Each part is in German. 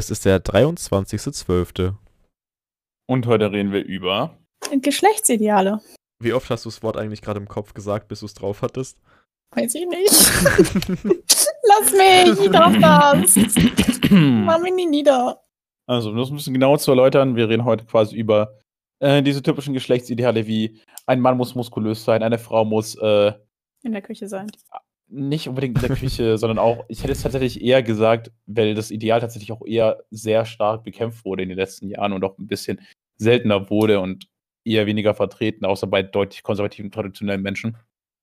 Es ist der 23.12. Und heute reden wir über Geschlechtsideale. Wie oft hast du das Wort eigentlich gerade im Kopf gesagt, bis du es drauf hattest? Weiß ich nicht. Lass mich, ich darf das. Mach mich nie nieder. Also, um das ein bisschen genauer zu erläutern, wir reden heute quasi über diese typischen Geschlechtsideale wie ein Mann muss muskulös sein, eine Frau muss In der Küche sein. nicht unbedingt in der Küche, sondern auch, ich hätte es tatsächlich eher gesagt, weil das Ideal tatsächlich auch eher sehr stark bekämpft wurde in den letzten Jahren und auch ein bisschen seltener wurde und eher weniger vertreten, außer bei deutlich konservativen, traditionellen Menschen.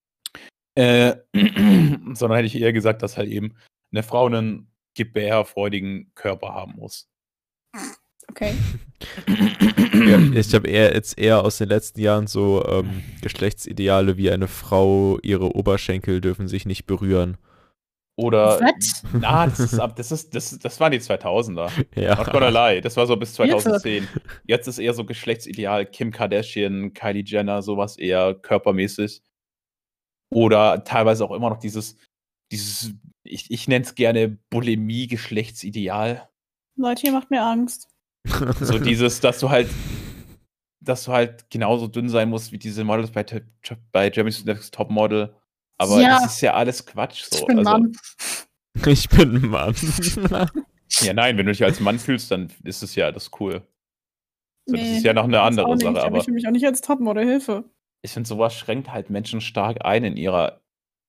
Sondern hätte ich eher gesagt, dass halt eben eine Frau einen gebärfreudigen Körper haben muss. Okay. Ja, ich habe jetzt eher aus den letzten Jahren so Geschlechtsideale wie eine Frau, ihre Oberschenkel dürfen sich nicht berühren. Oder, Was? das waren die 2000er. Ja. Not gonna lie, das war so bis 2010. Jetzt ist eher so Geschlechtsideal Kim Kardashian, Kylie Jenner, sowas eher körpermäßig. Oder teilweise auch immer noch dieses ich nenne es gerne Bulimie-Geschlechtsideal. Leute, ihr macht mir Angst. So dieses, dass du halt genauso dünn sein musst wie diese Models bei Germany's Next Topmodel. Aber Ja. das ist ja alles Quatsch. So. Ich bin Mann. Ich bin ein Mann. Ja, nein, wenn du dich als Mann fühlst, dann ist es ja das cool. So, das Nee, ist ja noch eine das andere auch nicht, Sache. Aber ich fühle mich auch nicht als Topmodel, Hilfe. ich finde, sowas schränkt halt Menschen stark ein in ihrem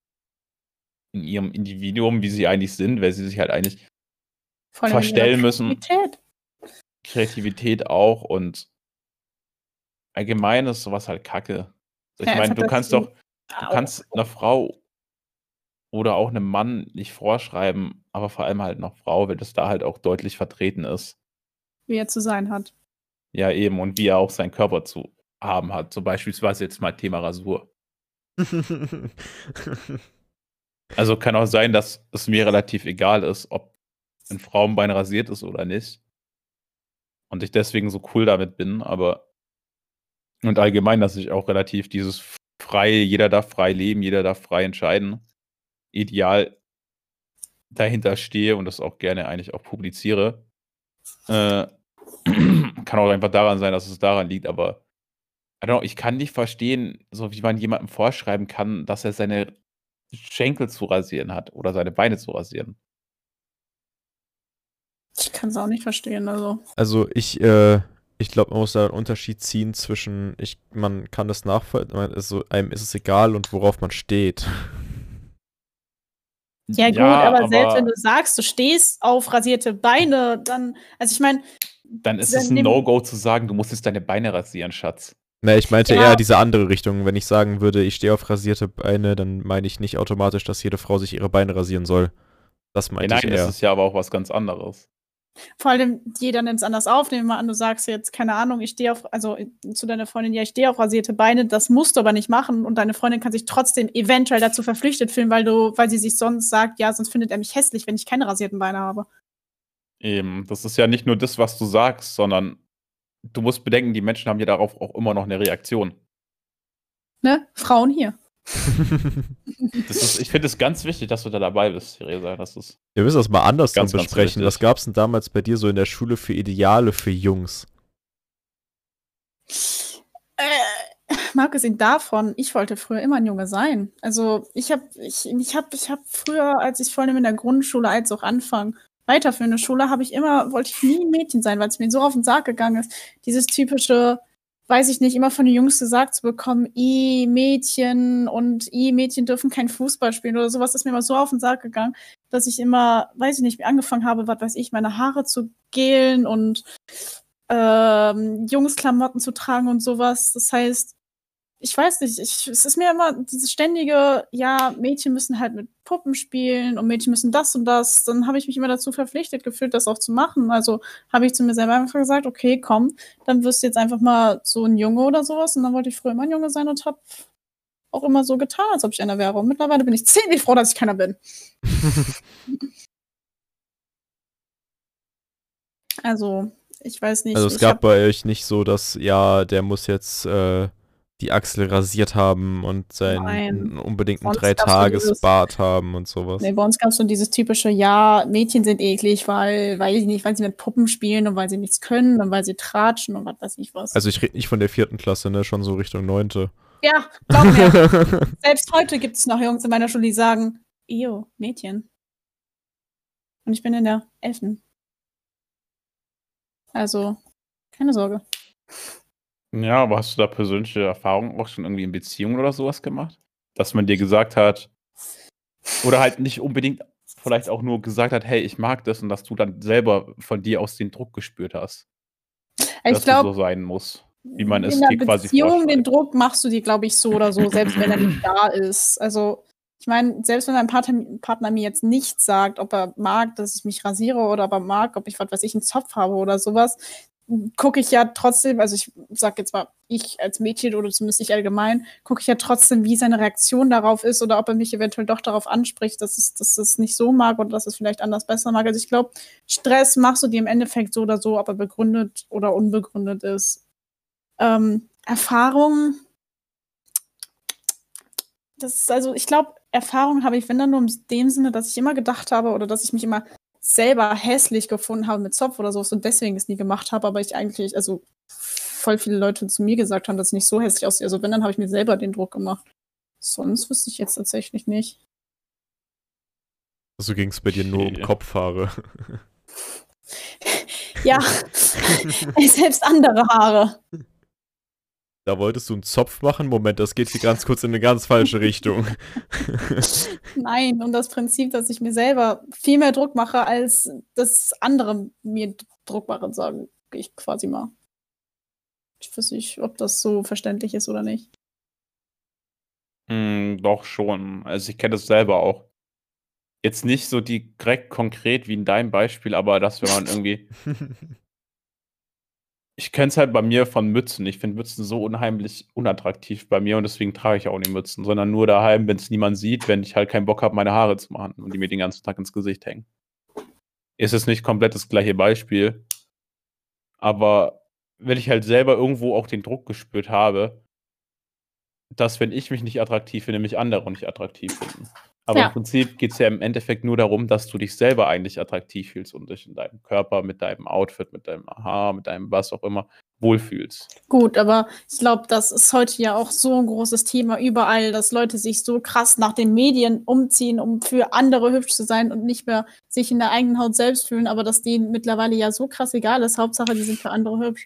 Individuum, wie sie eigentlich sind, weil sie sich halt eigentlich Vor allem in verstellen ihrer müssen. Kreativität auch und allgemein ist sowas halt Kacke. Ich Ja, meine, einfach, du kannst einer Frau oder auch einem Mann nicht vorschreiben, aber vor allem halt einer Frau, weil das da halt auch deutlich vertreten ist. wie er zu sein hat. Ja, eben, und wie er auch seinen Körper zu haben hat. So beispielsweise jetzt mal Thema Rasur. Also kann auch sein, dass es mir relativ egal ist, ob ein Frauenbein rasiert ist oder nicht. Und ich deswegen so cool damit bin, und allgemein, dass ich auch relativ dieses frei, jeder darf frei leben, jeder darf frei entscheiden, Ideal dahinter stehe und das auch gerne eigentlich auch publiziere. Kann auch einfach daran sein, dass es daran liegt, aber I don't know, ich kann nicht verstehen, so wie man jemandem vorschreiben kann, dass er seine Schenkel zu rasieren hat oder seine Beine zu rasieren. Ich kann es auch nicht verstehen, also. Also ich glaube, man muss da einen Unterschied ziehen zwischen, man kann das nachvollziehen, also einem ist es egal und worauf man steht. Ja, gut, aber selbst wenn du sagst, du stehst auf rasierte Beine, dann, also ich meine. Dann ist es ein No-Go zu sagen, du musst jetzt deine Beine rasieren, Schatz. Ne, ich meinte eher diese andere Richtung. Wenn ich sagen würde, ich stehe auf rasierte Beine, dann meine ich nicht automatisch, dass jede Frau sich ihre Beine rasieren soll. Das meinte ich eher. Nein, das ist ja aber auch was ganz anderes. Vor allem, jeder nimmt es anders auf. Nehmen wir mal an, du sagst jetzt, keine Ahnung, ich stehe auf, also zu deiner Freundin, ja, ich stehe auf rasierte Beine, das musst du aber nicht machen und deine Freundin kann sich trotzdem eventuell dazu verpflichtet fühlen, weil sie sich sonst sagt, ja, sonst findet er mich hässlich, wenn ich keine rasierten Beine habe. Eben, das ist ja nicht nur das, was du sagst, sondern du musst bedenken, die Menschen haben ja darauf auch immer noch eine Reaktion. Ne? Frauen hier. Ich finde es ganz wichtig, dass du da dabei bist, Theresa. Wir müssen das mal anders ganz besprechen. Was gab es denn damals bei dir so in der Schule für Ideale für Jungs? Mal abgesehen davon, ich wollte früher immer ein Junge sein. Also ich hab früher, als ich vor allem in der Grundschule als auch Anfang weiterführende Schule, wollte ich nie ein Mädchen sein, weil es mir so auf den Sack gegangen ist. Dieses typische, weiß ich nicht, immer von den Jungs gesagt zu bekommen, Mädchen und Mädchen dürfen kein Fußball spielen oder sowas, ist mir immer so auf den Sack gegangen, dass ich immer, weiß ich nicht, angefangen habe, was weiß ich, meine Haare zu gelen und Jungsklamotten zu tragen und sowas. Das heißt, ich weiß nicht, es ist mir immer dieses ständige, ja, Mädchen müssen halt mit Puppen spielen und Mädchen müssen das und das. Dann habe ich mich immer dazu verpflichtet gefühlt, das auch zu machen. Also habe ich zu mir selber einfach gesagt, okay, komm, dann wirst du jetzt einfach mal so ein Junge oder sowas. Und dann wollte ich früher immer ein Junge sein und habe auch immer so getan, als ob ich einer wäre. Und mittlerweile bin ich ziemlich froh, dass ich keiner bin. Also, ich weiß nicht. Also es gab bei euch nicht so, dass, ja, der muss jetzt die Achsel rasiert haben und Nein. unbedingt einen Sonst gab's so dieses, 3-Tages-Bart haben und sowas. nee, bei uns gab es so dieses typische, ja, Mädchen sind eklig, weil ich nicht, weil sie mit Puppen spielen und weil sie nichts können und weil sie tratschen und was weiß ich was. Also ich rede nicht von der 4. Klasse, ne? Schon so Richtung 9. Ja, glaub mir. Selbst heute gibt es noch Jungs in meiner Schule, die sagen, ew, Mädchen. Und ich bin in der 11. Also, keine Sorge. Ja, aber hast du da persönliche Erfahrungen auch schon irgendwie in Beziehungen oder sowas gemacht? Dass man dir gesagt hat, oder halt nicht unbedingt vielleicht auch nur gesagt hat, hey, ich mag das, und dass du dann selber von dir aus den Druck gespürt hast, Ich dass du so glaube, sein musst, wie man es in der dir quasi Beziehung den vorschreibt. Druck machst du dir, glaube ich, so oder so, selbst wenn er nicht da ist. Also, ich meine, selbst wenn mein Partner mir jetzt nicht sagt, ob er mag, dass ich mich rasiere oder ob er mag, ob ich, was weiß ich, einen Zopf habe oder sowas, gucke ich ja trotzdem, also ich sag jetzt mal, ich als Mädchen oder zumindest ich allgemein, gucke ich ja trotzdem, wie seine Reaktion darauf ist oder ob er mich eventuell doch darauf anspricht, dass es nicht so mag oder dass es vielleicht anders besser mag. Also ich glaube, Stress machst du dir im Endeffekt so oder so, ob er begründet oder unbegründet ist. Erfahrung, das ist also, ich glaube, Erfahrung habe ich, wenn dann nur in dem Sinne, dass ich immer gedacht habe oder dass ich mich immer selber hässlich gefunden habe mit Zopf oder so und deswegen es nie gemacht habe, aber ich eigentlich, also voll viele Leute zu mir gesagt haben, dass ich nicht so hässlich aussehe. Also wenn, dann habe ich mir selber den Druck gemacht. Sonst wüsste ich jetzt tatsächlich nicht. Also ging es bei dir nur um Okay. Kopfhaare. Ja, selbst andere Haare. Da wolltest du einen Zopf machen? Moment, das geht hier ganz kurz in eine ganz falsche Richtung. Nein, und das Prinzip, dass ich mir selber viel mehr Druck mache, als dass andere mir Druck machen, sage ich quasi mal. Ich weiß nicht, ob das so verständlich ist oder nicht. Doch schon. Also ich kenne das selber auch. Jetzt nicht so direkt konkret wie in deinem Beispiel, aber dass wenn man irgendwie, ich kenne es halt bei mir von Mützen. Ich finde Mützen so unheimlich unattraktiv bei mir und deswegen trage ich auch nie Mützen, sondern nur daheim, wenn es niemand sieht, wenn ich halt keinen Bock habe, meine Haare zu machen und die mir den ganzen Tag ins Gesicht hängen. Ist es nicht komplett das gleiche Beispiel, aber wenn ich halt selber irgendwo auch den Druck gespürt habe, dass, wenn ich mich nicht attraktiv finde, mich andere nicht attraktiv finden. Aber im Ja. Prinzip geht es ja im Endeffekt nur darum, dass du dich selber eigentlich attraktiv fühlst und dich in deinem Körper, mit deinem Outfit, mit deinem Haar, mit deinem was auch immer wohlfühlst. Gut, aber ich glaube, das ist heute ja auch so ein großes Thema überall, dass Leute sich so krass nach den Medien umziehen, um für andere hübsch zu sein und nicht mehr sich in der eigenen Haut selbst fühlen, aber dass denen mittlerweile ja so krass egal ist. Hauptsache, die sind für andere hübsch.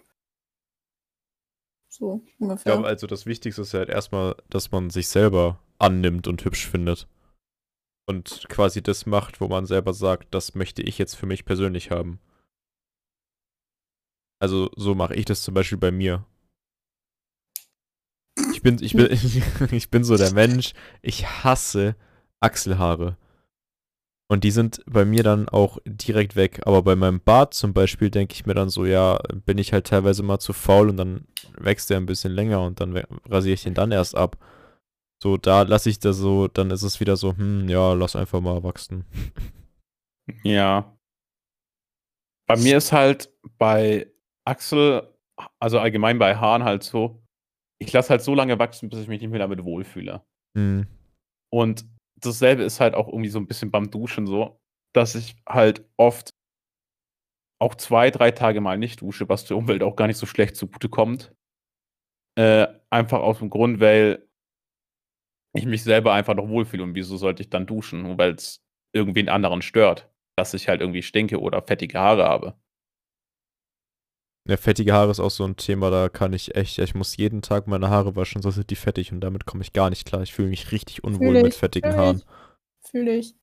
So Ich ungefähr. glaube, also das Wichtigste ist halt erstmal, dass man sich selber annimmt und hübsch findet. Und quasi das macht, wo man selber sagt, das möchte ich jetzt für mich persönlich haben. Also so mache ich das zum Beispiel bei mir. Ich bin so der Mensch, ich hasse Achselhaare. Und die sind bei mir dann auch direkt weg. Aber bei meinem Bart zum Beispiel denke ich mir dann so, ja, bin ich halt teilweise mal zu faul und dann wächst der ein bisschen länger und dann rasiere ich den dann erst ab. So, da lasse ich das so, dann ist es wieder so, ja, lass einfach mal wachsen. Ja. Bei mir ist halt bei Achsel, also allgemein bei Haaren halt so, ich lasse halt so lange wachsen, bis ich mich nicht mehr damit wohlfühle. Hm. Und dasselbe ist halt auch irgendwie so ein bisschen beim Duschen so, dass ich halt oft auch 2, 3 Tage mal nicht dusche, was der Umwelt auch gar nicht so schlecht zugutekommt. Einfach aus dem Grund, weil ich mich selber einfach noch wohlfühle, und wieso sollte ich dann duschen? Nur weil's irgendwen anderen stört, dass ich halt irgendwie stinke oder fettige Haare habe. Ja, fettige Haare ist auch so ein Thema, da kann ich echt, ich muss jeden Tag meine Haare waschen, sonst sind die fettig und damit komme ich gar nicht klar. Ich fühle mich richtig unwohl Fühle mit ich, fettigen fühle Haaren. ich, fühle ich.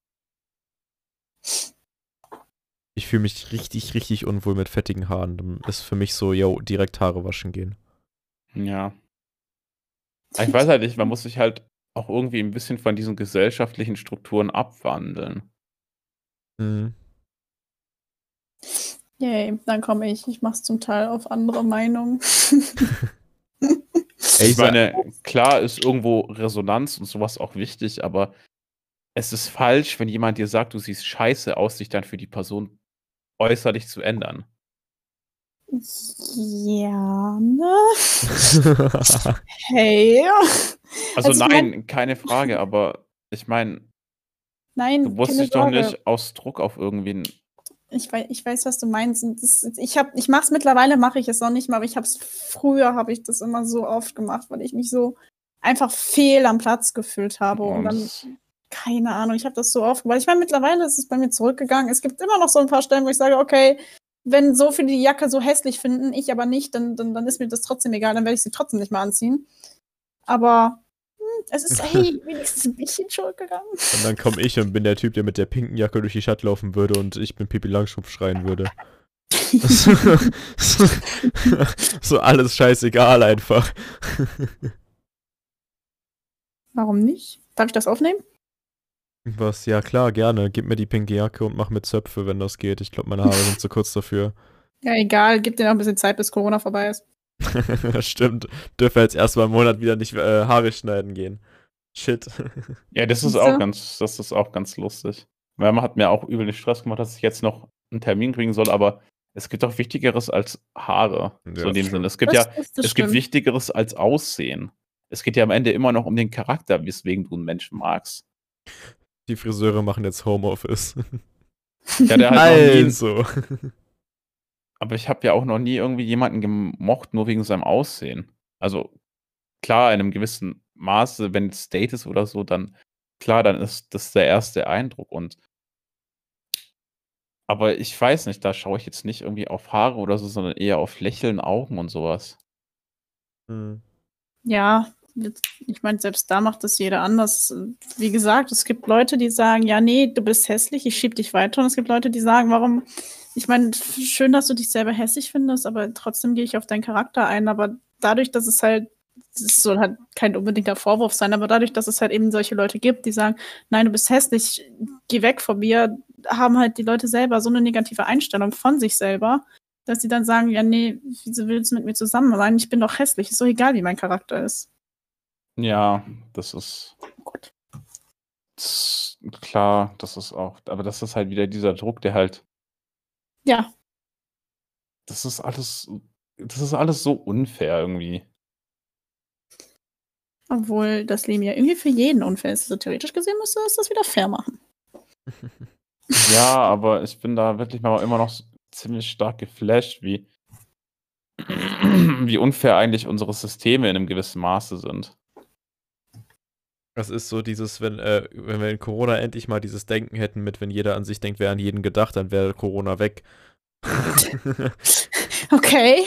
Ich fühle mich richtig, richtig unwohl mit fettigen Haaren. Dann ist für mich so, yo, direkt Haare waschen gehen. Ja. Aber ich weiß halt nicht, man muss sich halt auch irgendwie ein bisschen von diesen gesellschaftlichen Strukturen abwandeln. Mhm. Yay, dann komme ich. Ich mache es zum Teil auf andere Meinungen. Ich meine, klar ist irgendwo Resonanz und sowas auch wichtig, aber es ist falsch, wenn jemand dir sagt, du siehst scheiße aus, dich dann für die Person äußerlich zu ändern. Ja, ne? Hey. Also Also ich mein, nein, keine Frage, aber ich meine, du nein, musst keine dich doch Sorge. nicht aus Druck auf irgendwen. Ich weiß, was du meinst. Und ich mache es mittlerweile, mache ich es noch nicht mal, aber früher habe ich das immer so oft gemacht, weil ich mich so einfach fehl am Platz gefühlt habe. Und dann, Und keine Ahnung, ich habe das so oft gemacht. Ich meine, mittlerweile ist es bei mir zurückgegangen. Es gibt immer noch so ein paar Stellen, wo ich sage, okay, wenn so viele die Jacke so hässlich finden, ich aber nicht, dann ist mir das trotzdem egal, dann werde ich sie trotzdem nicht mehr anziehen. Aber es ist, hey, wenigstens ein bisschen zurückgegangen. Und dann komme ich und bin der Typ, der mit der pinken Jacke durch die Stadt laufen würde und ich bin Pippi Langstrumpf schreien würde. So alles scheißegal einfach. Warum nicht? Darf ich das aufnehmen? Was? Ja klar, gerne. Gib mir die pinke Jacke und mach mir Zöpfe, wenn das geht. Ich glaube, meine Haare sind zu kurz dafür. Ja, egal, gib dir noch ein bisschen Zeit, bis Corona vorbei ist. Stimmt. Dürfe jetzt erstmal einen Monat wieder nicht Haare schneiden gehen. Shit. ja, das ist auch ganz lustig. Weil man hat mir auch übel den Stress gemacht, dass ich jetzt noch einen Termin kriegen soll, aber es gibt auch Wichtigeres als Haare. Ja, so in dem true. Sinne. Es gibt Das es gibt stimmt. Wichtigeres als Aussehen. Es geht ja am Ende immer noch um den Charakter, weswegen du einen Menschen magst. Die Friseure machen jetzt Homeoffice. Ja, der halt noch nie, Also. aber ich habe ja auch noch nie irgendwie jemanden gemocht, nur wegen seinem Aussehen. Also klar, in einem gewissen Maße, wenn es Date ist oder so, dann klar, dann ist das der erste Eindruck. Aber ich weiß nicht, da schaue ich jetzt nicht irgendwie auf Haare oder so, sondern eher auf Lächeln, Augen und sowas. Hm. Ja, ich meine, selbst da macht das jeder anders. Wie gesagt, es gibt Leute, die sagen, ja, nee, du bist hässlich, ich schieb dich weiter. Und es gibt Leute, die sagen, warum, ich meine, schön, dass du dich selber hässlich findest, aber trotzdem gehe ich auf deinen Charakter ein. Aber dadurch, dass es halt, es soll halt kein unbedingter Vorwurf sein, aber dadurch, dass es halt eben solche Leute gibt, die sagen, nein, du bist hässlich, geh weg von mir, haben halt die Leute selber so eine negative Einstellung von sich selber, dass sie dann sagen, ja, nee, wieso willst du mit mir zusammen sein? Ich bin doch hässlich, ist doch egal, wie mein Charakter ist. Ja, das ist Gut. klar, das ist auch, aber das ist halt wieder dieser Druck, der halt, Ja, das ist alles so unfair irgendwie. obwohl das Leben ja irgendwie für jeden unfair ist. Also theoretisch gesehen müsste es das wieder fair machen. Ja, aber ich bin da wirklich mal immer noch ziemlich stark geflasht, wie unfair eigentlich unsere Systeme in einem gewissen Maße sind. Das ist so dieses, wenn wir in Corona endlich mal dieses Denken hätten mit, wenn jeder an sich denkt, wäre an jeden gedacht, dann wäre Corona weg. Okay.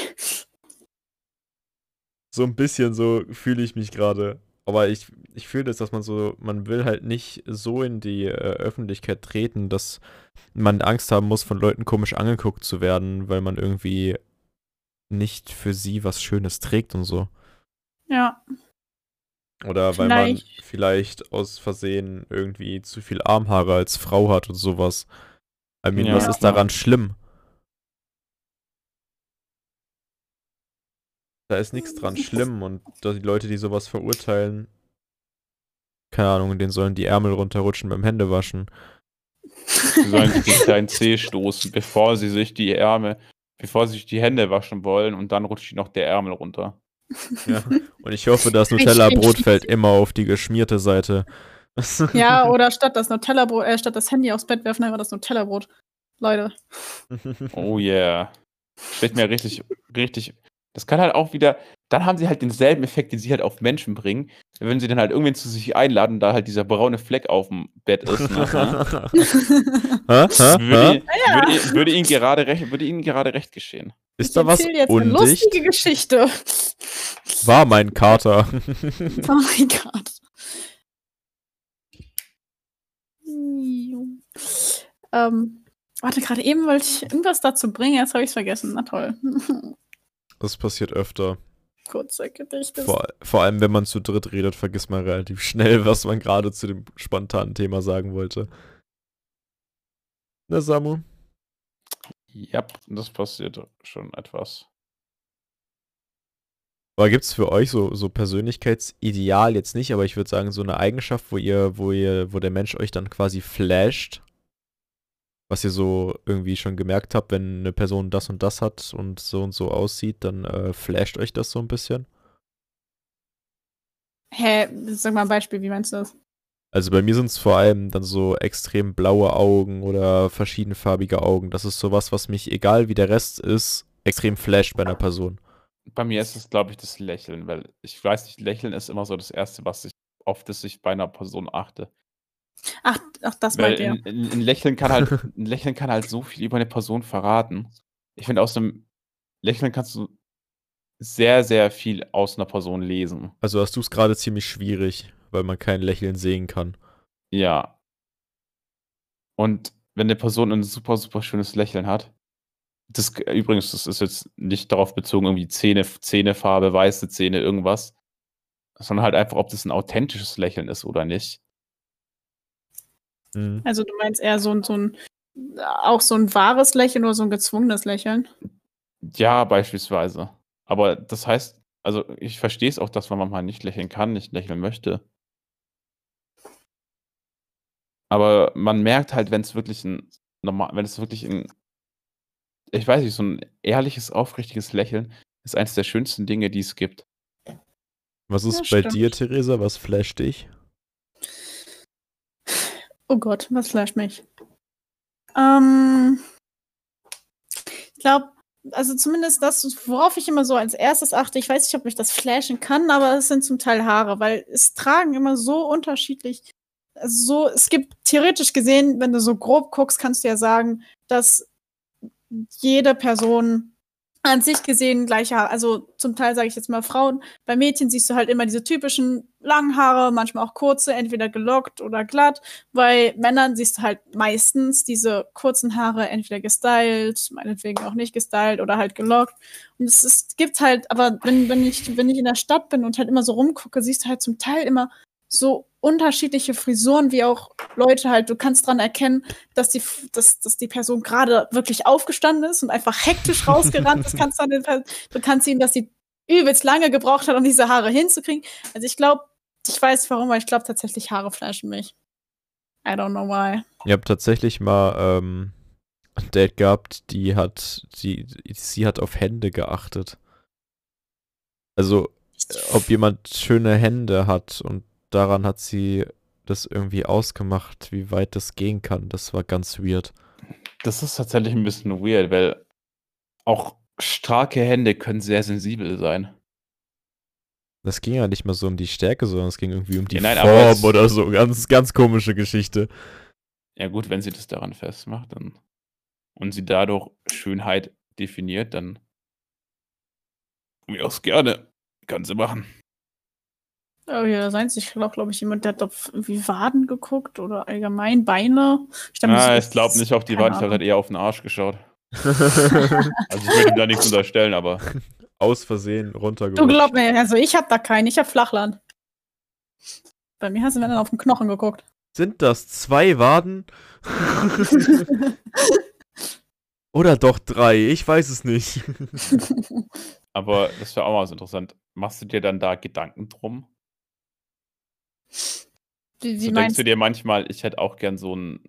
So ein bisschen so fühle ich mich gerade. Aber ich fühle das, dass man will halt nicht so in die Öffentlichkeit treten, dass man Angst haben muss, von Leuten komisch angeguckt zu werden, weil man irgendwie nicht für sie was Schönes trägt und so. Ja. Oder weil man vielleicht aus Versehen irgendwie zu viel Armhaare als Frau hat und sowas. I mean, Ja, was ist klar. daran schlimm? Da ist nichts dran schlimm und die Leute, die sowas verurteilen, keine Ahnung, denen sollen die Ärmel runterrutschen beim Händewaschen. Sie sollen sich den kleinen Zeh stoßen, bevor sie sich die Hände waschen wollen und dann rutscht ihnen noch der Ärmel runter. Ja. Und ich hoffe, das Nutella-Brot fällt immer auf die geschmierte Seite. Ja, oder statt das Handy aufs Bett werfen, einfach das Nutella-Brot. Leute. Oh yeah. Steht mir richtig. Das kann halt auch wieder. Dann haben sie halt denselben Effekt, den sie halt auf Menschen bringen. Wenn sie dann halt irgendwen zu sich einladen, da halt dieser braune Fleck auf dem Bett ist. Ne? Würde ihnen gerade recht geschehen. Ist da was jetzt eine lustige undicht? Geschichte. War mein Kater. Oh mein Gott. Warte, gerade eben wollte ich irgendwas dazu bringen, jetzt habe ich es vergessen. Na toll. Das passiert öfter. Kurzer Gedächtnis. Vor allem, wenn man zu dritt redet, vergisst man relativ schnell, was man gerade zu dem spontanen Thema sagen wollte. Na, Samu? Ja, das passiert schon etwas. Aber gibt es für euch so Persönlichkeitsideal jetzt nicht, aber ich würde sagen, so eine Eigenschaft, wo der Mensch euch dann quasi flasht? Was ihr so irgendwie schon gemerkt habt, wenn eine Person das und das hat und so aussieht, dann flasht euch das so ein bisschen? Hä, sag mal ein Beispiel, wie meinst du das? Also bei mir sind es vor allem dann so extrem blaue Augen oder verschiedenfarbige Augen. Das ist sowas, was mich, egal wie der Rest ist, extrem flasht bei einer Person. Bei mir ist es, glaube ich, das Lächeln, weil ich weiß nicht, Lächeln ist immer so das Erste, auf das ich bei einer Person achte. Ach, das Weil meint ihr. ein Lächeln ein Lächeln kann halt so viel über eine Person verraten. Ich finde, aus einem Lächeln kannst du sehr, sehr viel aus einer Person lesen. Also hast du es gerade ziemlich schwierig, weil man kein Lächeln sehen kann. Ja. Und wenn eine Person ein super, super schönes Lächeln hat, übrigens, das ist jetzt nicht darauf bezogen, irgendwie Zähnefarbe, weiße Zähne, irgendwas, sondern halt einfach, ob das ein authentisches Lächeln ist oder nicht. Mhm. Also du meinst eher auch so ein wahres Lächeln oder so ein gezwungenes Lächeln? Ja, beispielsweise. Aber das heißt, also ich verstehe es auch, dass man manchmal nicht lächeln kann, nicht lächeln möchte. Aber man merkt halt, wenn es wirklich ich weiß nicht, so ein ehrliches, aufrichtiges Lächeln ist eines der schönsten Dinge, die es gibt. Was ist Ja, bei stimmt. dir, Theresa? Was flasht dich? Oh Gott, was flasht mich? Ich glaube, also zumindest das, worauf ich immer so als erstes achte, ich weiß nicht, ob mich das flashen kann, aber es sind zum Teil Haare, weil es tragen immer so unterschiedlich. Also es gibt theoretisch gesehen, wenn du so grob guckst, kannst du ja sagen, dass jede Person an sich gesehen gleiche Haare, also zum Teil sage ich jetzt mal Frauen, bei Mädchen siehst du halt immer diese typischen langen Haare, manchmal auch kurze, entweder gelockt oder glatt. Bei Männern siehst du halt meistens diese kurzen Haare entweder gestylt, meinetwegen auch nicht gestylt oder halt gelockt. Und gibt halt, aber wenn ich in der Stadt bin und halt immer so rumgucke, siehst du halt zum Teil immer so unterschiedliche Frisuren, wie auch Leute halt, du kannst dran erkennen, dass die Person gerade wirklich aufgestanden ist und einfach hektisch rausgerannt ist. Du kannst sehen, dass sie übelst lange gebraucht hat, um diese Haare hinzukriegen. Also ich glaube, ich weiß warum, aber ich glaube tatsächlich, Haare flashen mich. I don't know why. Ich habe tatsächlich mal ein Date gehabt, sie hat auf Hände geachtet. Also, ob jemand schöne Hände hat und daran hat sie das irgendwie ausgemacht, wie weit das gehen kann. Das war ganz weird. Das ist tatsächlich ein bisschen weird, weil auch starke Hände können sehr sensibel sein. Das ging ja nicht mal so um die Stärke, sondern es ging irgendwie um die Ja, nein, aber Form oder so. Ganz, ganz komische Geschichte. Ja gut, wenn sie das daran festmacht, dann und sie dadurch Schönheit definiert, dann von mir aus gerne. Kann sie machen. Oh ja, das einzige, glaube ich, jemand, der hat auf irgendwie Waden geguckt oder allgemein Beine. Ich glaube nicht auf die Waden, ich glaube, er hat eher auf den Arsch geschaut. Also ich würde ihm da nichts unterstellen, aber. Aus Versehen Du runtergerutscht. glaub mir, also ich hab da keinen, ich hab Flachland. Bei mir hast du dann auf den Knochen geguckt. Sind das 2 Waden? Oder doch 3? Ich weiß es nicht. Aber das wäre auch mal so interessant. Machst du dir dann da Gedanken drum? Wie So denkst du dir manchmal, ich hätte auch gern so ein,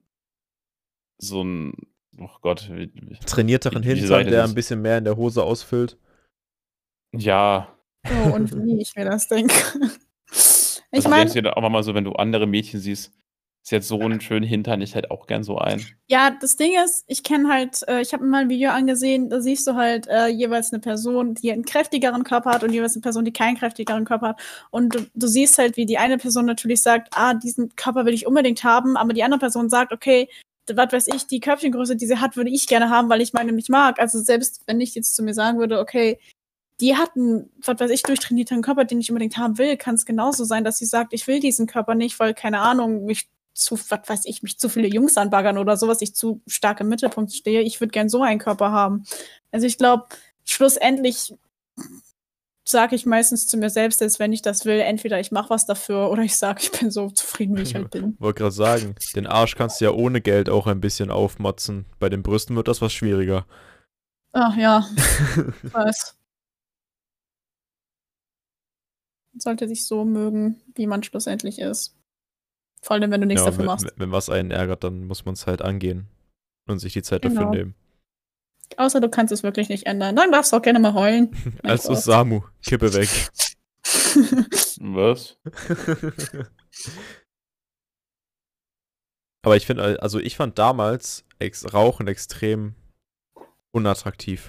oh Gott. Trainierteren Wie Hintern, seid ihr der das? ein bisschen mehr in der Hose ausfüllt. Ja. Oh, und wie ich mir das denke. Ich Also meine, denkst du dir auch mal so, wenn du andere Mädchen siehst, ist jetzt so einen schönen Hintern, ich hätte auch gern so einen. ja, das Ding ist, ich kenne halt, ich habe mir mal ein Video angesehen, da siehst du halt jeweils eine Person, die einen kräftigeren Körper hat und jeweils eine Person, die keinen kräftigeren Körper hat. Und du siehst halt, wie die eine Person natürlich sagt, diesen Körper will ich unbedingt haben, aber die andere Person sagt, okay, was weiß ich, die Körbchengröße, die sie hat, würde ich gerne haben, weil ich meine mich mag. Also selbst wenn ich jetzt zu mir sagen würde, okay, die hat einen, was weiß ich, durchtrainierten Körper, den ich unbedingt haben will, kann es genauso sein, dass sie sagt, ich will diesen Körper nicht, weil, keine Ahnung, mich zu viele Jungs anbaggern oder sowas, ich zu stark im Mittelpunkt stehe. Ich würde gern so einen Körper haben. Also ich glaube, schlussendlich sage ich meistens zu mir selbst, dass wenn ich das will, entweder ich mache was dafür oder ich sage, ich bin so zufrieden, wie ich halt bin. Wollte gerade sagen, den Arsch kannst du ja ohne Geld auch ein bisschen aufmotzen. Bei den Brüsten wird das was schwieriger. Ach ja, ich weiß. Man sollte sich so mögen, wie man schlussendlich ist. Vor allem, wenn du nichts dafür machst. Wenn was einen ärgert, dann muss man es halt angehen. und sich die Zeit Genau. dafür nehmen. Außer du kannst es wirklich nicht ändern. Dann darfst du auch gerne mal heulen. Mein Also Gott. Samu, Kippe weg. Was? Aber ich finde, also ich fand damals Rauchen extrem unattraktiv.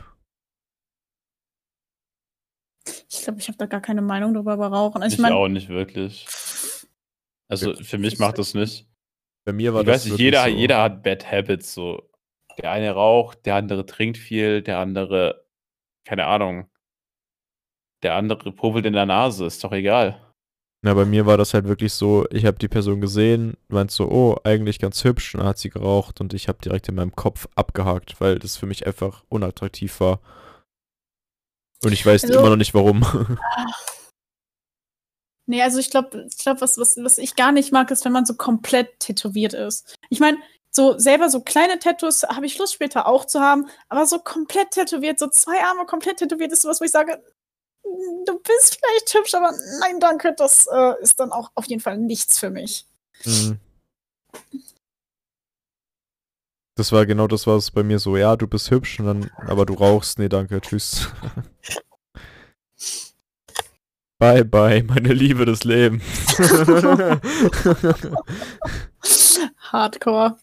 Ich glaube, ich habe da gar keine Meinung drüber über Rauchen. Also Ich ich meine, auch nicht wirklich. Also für mich macht das nicht. Bei mir war Ich das weiß nicht, wirklich so. jeder hat Bad Habits. So. Der eine raucht, der andere trinkt viel, der andere, keine Ahnung, der andere puffelt in der Nase, ist doch egal. Na, bei mir war das halt wirklich so, ich habe die Person gesehen, meint so, oh, eigentlich ganz hübsch, und dann hat sie geraucht und ich habe direkt in meinem Kopf abgehakt, weil das für mich einfach unattraktiv war. Und ich weiß Also- immer noch nicht warum. nee, also ich glaube, was ich gar nicht mag, ist, wenn man so komplett tätowiert ist. Ich meine, so selber so kleine Tattoos habe ich Lust später auch zu haben, aber so komplett tätowiert, so 2 Arme komplett tätowiert ist sowas, wo ich sage, du bist vielleicht hübsch, aber nein, danke, das ist dann auch auf jeden Fall nichts für mich. Mhm. Das war genau das, was bei mir so, ja, du bist hübsch, und dann, aber du rauchst, nee, danke, tschüss. Bye, bye, meine Liebe des Lebens. Hardcore.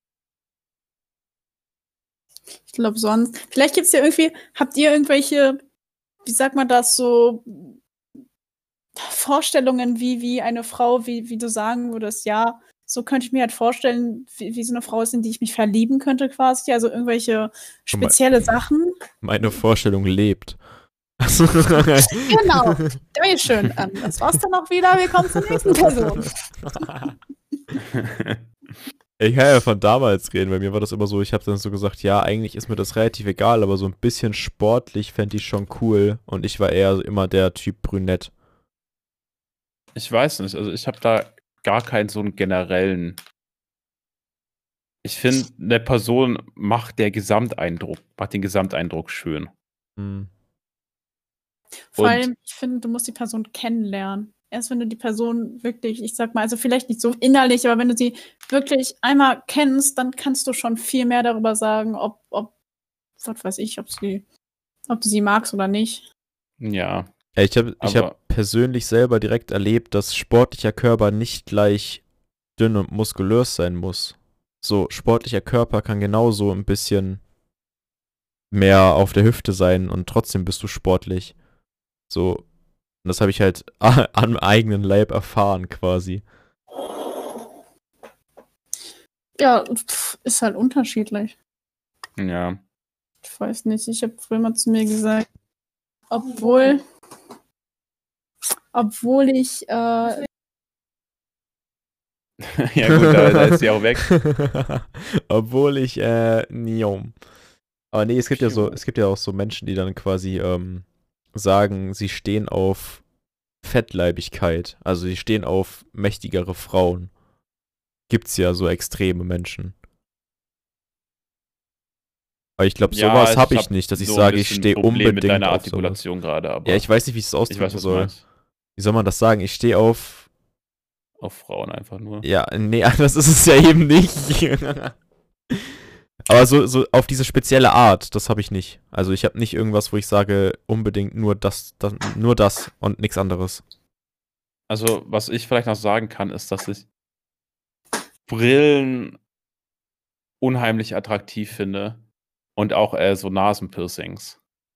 Ich glaube sonst. Vielleicht gibt es ja irgendwie, habt ihr irgendwelche, wie sagt man das, so Vorstellungen, wie eine Frau, wie du sagen würdest, ja, so könnte ich mir halt vorstellen, wie so eine Frau ist, in die ich mich verlieben könnte quasi. Also irgendwelche spezielle Sachen. Meine Vorstellung lebt. Genau. Dankeschön. Das war's dann auch wieder. Wir kommen zur nächsten Person. Ich kann ja von damals reden. Bei mir war das immer so, ich habe dann so gesagt, ja, eigentlich ist mir das relativ egal, aber so ein bisschen sportlich fände ich schon cool. Und ich war eher immer der Typ brünett. Ich weiß nicht, also ich habe da gar keinen so einen generellen. Ich finde, eine Person macht den Gesamteindruck schön. Hm. Vor Und- allem, ich finde, du musst die Person kennenlernen. Erst wenn du die Person wirklich, ich sag mal, also vielleicht nicht so innerlich, aber wenn du sie wirklich einmal kennst, dann kannst du schon viel mehr darüber sagen, ob was weiß ich, ob du sie magst oder nicht. Ja, Ja, ich habe aber persönlich selber direkt erlebt, dass sportlicher Körper nicht gleich dünn und muskulös sein muss. So, sportlicher Körper kann genauso ein bisschen mehr auf der Hüfte sein und trotzdem bist du sportlich. So, und das habe ich halt am eigenen Leib erfahren quasi. Ja, ist halt unterschiedlich. ja. Ich weiß nicht, ich habe früher mal zu mir gesagt, obwohl ich Ja gut, da ist sie auch weg. Obwohl ich, niom. Aber nee, es gibt ja auch so Menschen, die dann quasi sagen, sie stehen auf Fettleibigkeit. Also sie stehen auf mächtigere Frauen. Gibt's ja so extreme Menschen. Aber ich glaube, sowas habe ich nicht, dass ich so ein sage, ich bisschen stehe Problem unbedingt mit deiner auf Artikulation gerade, aber sowas. Ja, ich weiß nicht, wie ich es ich weiß, ausdrücken was du soll. meinst. Wie soll man das sagen? Ich stehe auf. Auf Frauen einfach nur. Ja, nee, das ist es ja eben nicht. Aber so auf diese spezielle Art, das habe ich nicht. Also ich habe nicht irgendwas, wo ich sage, unbedingt nur das und nichts anderes. Also, was ich vielleicht noch sagen kann, ist, dass ich Brillen unheimlich attraktiv finde und auch so Nasenpiercings.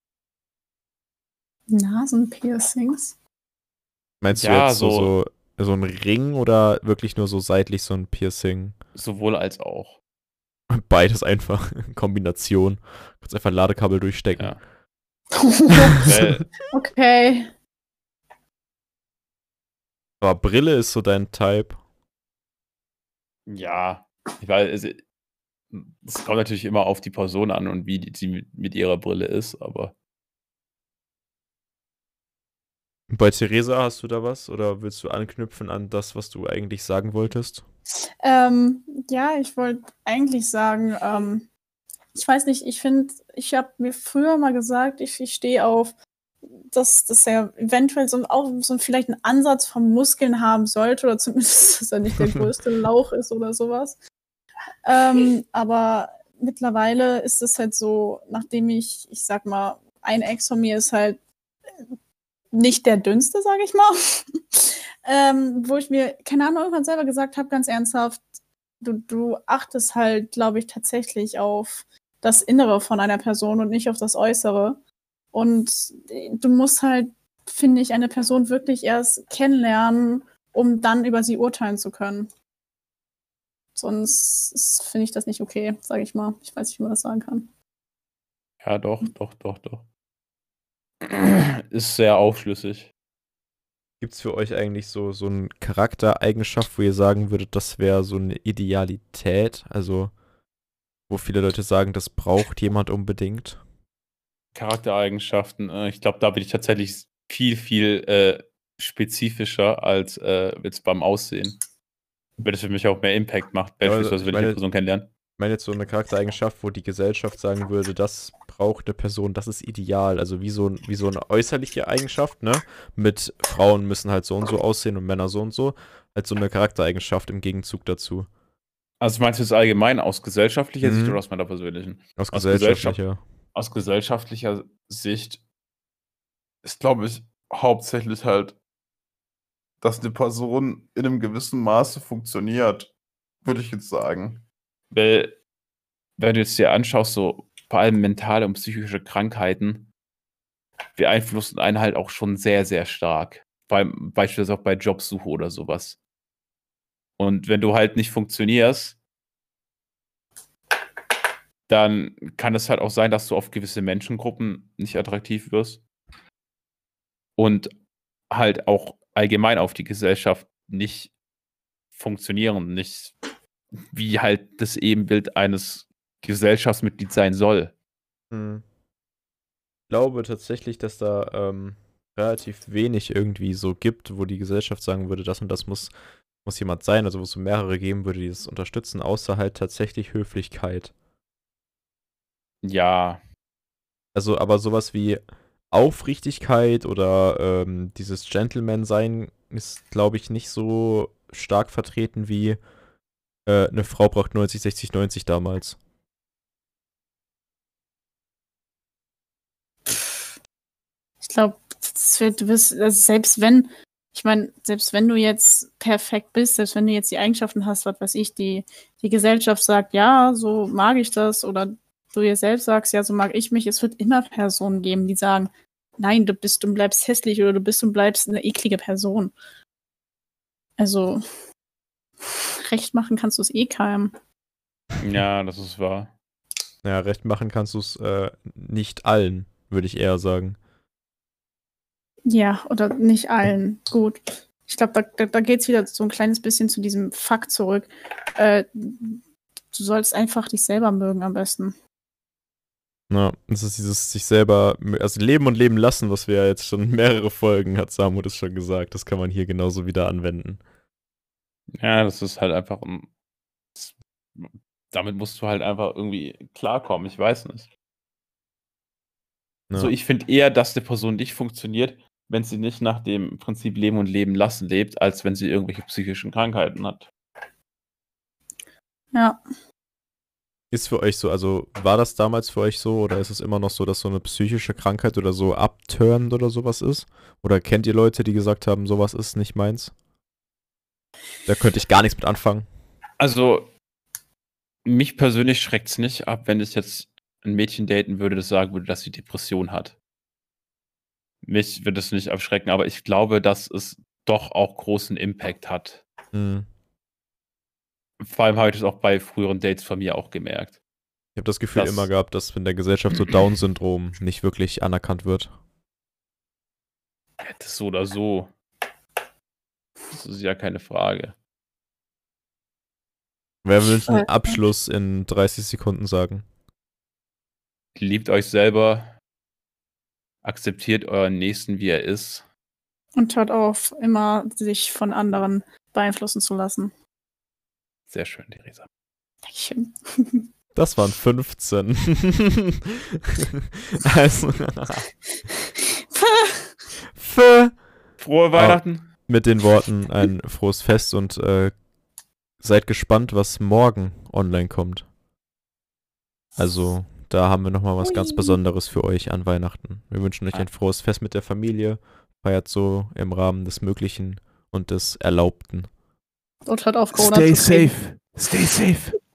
Nasenpiercings. Meinst du Ja, jetzt so ein Ring oder wirklich nur so seitlich so ein Piercing? Sowohl als auch. Beides einfach. Kombination. Kannst einfach ein Ladekabel durchstecken. Ja. Weil, Okay. Aber Brille ist so dein Type. ja, es kommt natürlich immer auf die Person an und wie sie mit ihrer Brille ist, aber Bei Theresa hast du da was? Oder willst du anknüpfen an das, was du eigentlich sagen wolltest? Ja, ich wollte eigentlich sagen, ich weiß nicht, ich finde, ich habe mir früher mal gesagt, ich stehe auf, dass er eventuell so vielleicht einen Ansatz von Muskeln haben sollte oder zumindest, dass er nicht der größte Lauch ist oder sowas. Aber mittlerweile ist es halt so, nachdem ich sag mal, ein Ex von mir ist halt nicht der dünnste, sage ich mal. Wo ich mir, keine Ahnung, irgendwann selber gesagt habe, ganz ernsthaft, du achtest halt, glaube ich, tatsächlich auf das Innere von einer Person und nicht auf das Äußere. Und du musst halt, finde ich, eine Person wirklich erst kennenlernen, um dann über sie urteilen zu können. Sonst finde ich das nicht okay, sage ich mal. Ich weiß nicht, wie man das sagen kann. Ja, doch. Ist sehr aufschlüssig. Gibt es für euch eigentlich so eine Charaktereigenschaft, wo ihr sagen würdet, das wäre so eine Idealität? Also, wo viele Leute sagen, das braucht jemand unbedingt? Charaktereigenschaften, ich glaube, da bin ich tatsächlich viel spezifischer als jetzt beim Aussehen. Weil das für mich auch mehr Impact macht, Ja, also, beispielsweise, wenn ich eine Person kennenlerne. Ich meine jetzt so eine Charaktereigenschaft, wo die Gesellschaft sagen würde, das braucht eine Person, das ist ideal. Also wie so eine äußerliche Eigenschaft, ne? Mit Frauen müssen halt so und so aussehen und Männer so und so. Halt so eine Charaktereigenschaft im Gegenzug dazu. Also meinst du das allgemein aus gesellschaftlicher Sicht Mhm. oder aus meiner persönlichen? Aus gesellschaftlicher. Aus gesellschaftlicher Sicht ist, glaube ich, hauptsächlich halt, dass eine Person in einem gewissen Maße funktioniert, würde ich jetzt sagen. Weil, wenn du jetzt dir anschaust, so vor allem mentale und psychische Krankheiten beeinflussen einen halt auch schon sehr, sehr stark. Beispielsweise auch bei Jobsuche oder sowas. Und wenn du halt nicht funktionierst, dann kann es halt auch sein, dass du auf gewisse Menschengruppen nicht attraktiv wirst. Und halt auch allgemein auf die Gesellschaft nicht funktionieren, nicht wie halt das Ebenbild eines Gesellschaftsmitglieds sein soll. Ich glaube tatsächlich, dass da relativ wenig irgendwie so gibt, wo die Gesellschaft sagen würde, das und das muss jemand sein, also wo es so mehrere geben würde, die das unterstützen, außer halt tatsächlich Höflichkeit. Ja, Also, aber sowas wie Aufrichtigkeit oder dieses Gentleman-Sein ist, glaube ich, nicht so stark vertreten wie eine Frau braucht 90, 60, 90 damals. Ich glaube, du wirst, also selbst wenn du jetzt perfekt bist, selbst wenn du jetzt die Eigenschaften hast, was weiß ich, die Gesellschaft sagt, ja, so mag ich das, oder du dir selbst sagst, ja, so mag ich mich, es wird immer Personen geben, die sagen, nein, du bleibst hässlich oder du bist und bleibst eine eklige Person. Also, recht machen kannst du es eh keinem. ja, das ist wahr. Ja, recht machen kannst du es nicht allen, würde ich eher sagen. Ja, oder nicht allen. Gut. Ich glaube, da geht es wieder so ein kleines bisschen zu diesem Fakt zurück. Du sollst einfach dich selber mögen am besten. Ja, das ist dieses sich selber, also leben und leben lassen, was wir ja jetzt schon mehrere Folgen, hat Samu das schon gesagt. Das kann man hier genauso wieder anwenden. Ja, das ist halt einfach damit musst du halt einfach irgendwie klarkommen, ich weiß nicht. Ja. Also ich finde eher, dass eine Person nicht funktioniert, wenn sie nicht nach dem Prinzip Leben und Leben lassen lebt, als wenn sie irgendwelche psychischen Krankheiten hat. Ja. Ist für euch so, also war das damals für euch so oder ist es immer noch so, dass so eine psychische Krankheit oder so abturned oder sowas ist? Oder kennt ihr Leute, die gesagt haben, sowas ist nicht meins? Da könnte ich gar nichts mit anfangen. Also, mich persönlich schreckt es nicht ab, wenn ich jetzt ein Mädchen daten würde, das sagen würde, dass sie Depression hat. Mich würde es nicht abschrecken, aber ich glaube, dass es doch auch großen Impact hat. Hm. Vor allem habe ich das auch bei früheren Dates von mir auch gemerkt. Ich habe das Gefühl immer gehabt, dass in der Gesellschaft so Down-Syndrom nicht wirklich anerkannt wird. Ja, das so oder so. Das ist ja keine Frage. Wer will einen Abschluss in 30 Sekunden sagen? Liebt euch selber, akzeptiert euren Nächsten, wie er ist. Und hört auf, immer sich von anderen beeinflussen zu lassen. Sehr schön, Theresa. Dankeschön. Das waren 15. Also. Frohe Weihnachten. Mit den Worten ein frohes Fest und seid gespannt, was morgen online kommt. Also, da haben wir nochmal was ganz Ui. Besonderes für euch an Weihnachten. Wir wünschen euch ein frohes Fest mit der Familie. Feiert so im Rahmen des Möglichen und des Erlaubten. Und hört auf, Corona Stay zu kriegen. safe. Stay safe.